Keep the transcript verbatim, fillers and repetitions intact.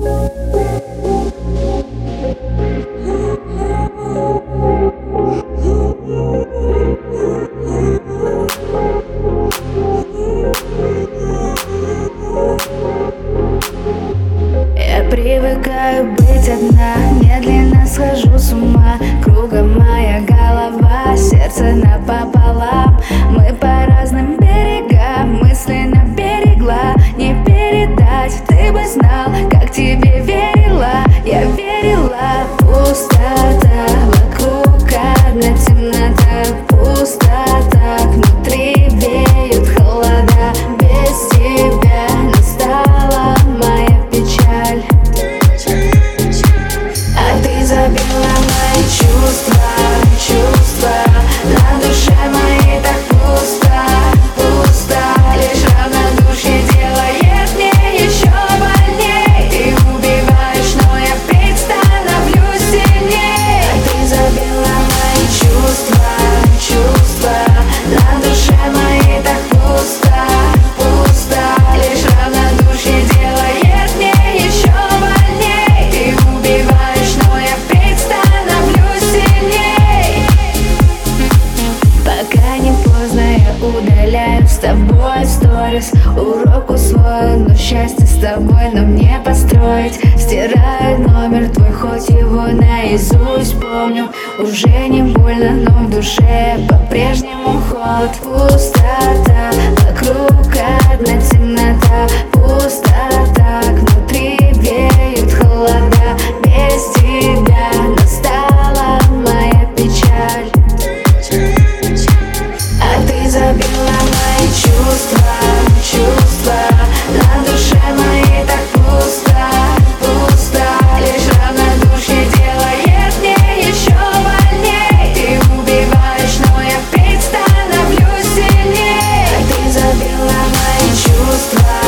Я привыкаю быть одна, медленно схожу с ума. Кругом моя голова, сердце напополам. Мы по разным берегам, мысленно берегла. Не передать, ты бы знал, как тебе верила. Я верила, пустота вокруг, одна темнота. Пустота, внутри веют холода. Без тебя настала моя печаль. А ты забила мои чувства, чувства. На душе моей так пусто, пусто. Лишь равнодушие делает мне еще больней. Ты убиваешь, но я впредь становлюсь сильней. А ты забила мои чувства, чувства. На душе моей так пусто, пусто. Лишь равнодушие делает мне еще больней. Ты убиваешь, но я впредь становлюсь сильней. Пока не поздно, я удаляю с тобой в сторис. Урок усвоен, но счастье с тобой нам не построить. Стираю номер твой, хоть его наизусть помню. Уже не больно, но в душе по-прежнему холод. Пустота вокруг, одна темнота. Пустота, внутри веют холода. Без тебя настала моя печаль. А ты забила мои чувства, чувства. На душе моей так пусто, пусто. Лишь равнодушие делает мне еще больней. Ты убиваешь, но я впредь становлюсь сильней. А ты забила мои чувства.